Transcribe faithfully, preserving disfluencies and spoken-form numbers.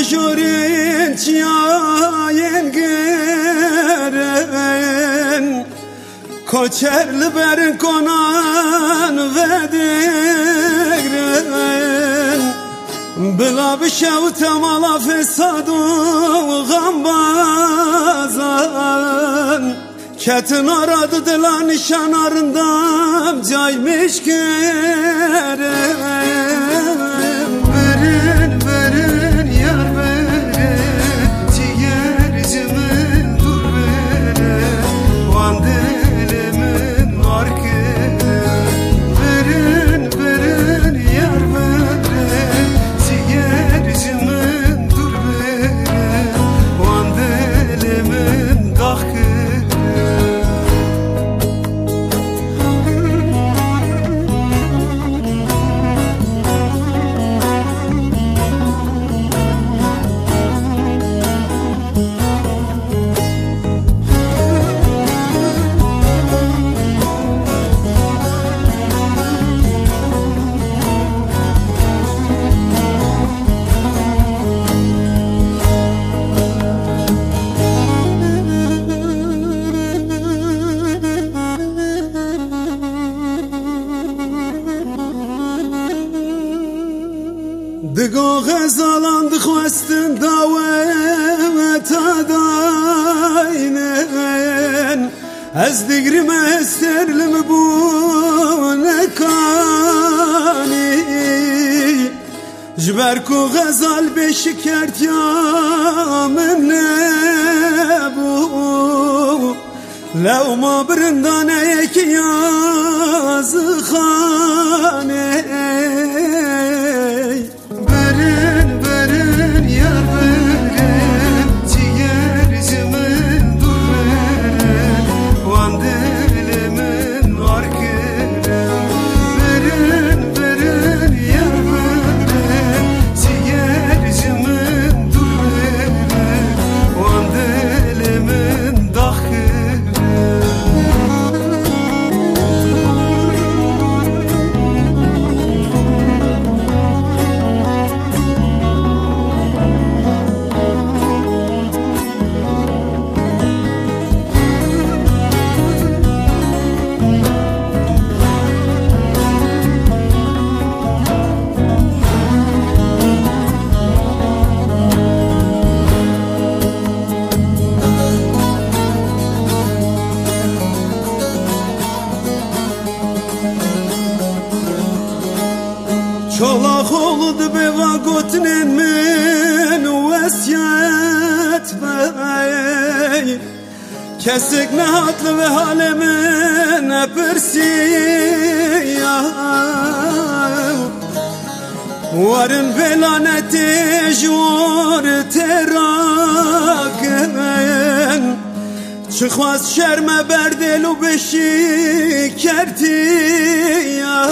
jorin çiyayen geren Koçerli berin konan vedegren Bila bir şevtem ala fesadu gambazan Ketin aradı dila nişan arındam caymış kerem Verin verin yar verin ciğercimin dur verin Vandelimin var kerem Verin verin yar verin ciğercimin dur verin Vandelimin dah kerem Digo ghezalan dixwestin davet adaynen Ez digrim esterlim bu nekani Jber ku ghezal beşikert yamin nebu Lew ma birindane yeki yazı khane Verin verin yar verin ciğercimin dur verin Vandelimin var kerem Verin verin yar verin ciğercimin dur verin Vandelimin dah Çolak oldu beva gotnin min vesiyet bey Kesik nehatlı ve halemin epirsiya Varın velaneti jur teraken Çıkmaz şerme berdelu beşi kertiya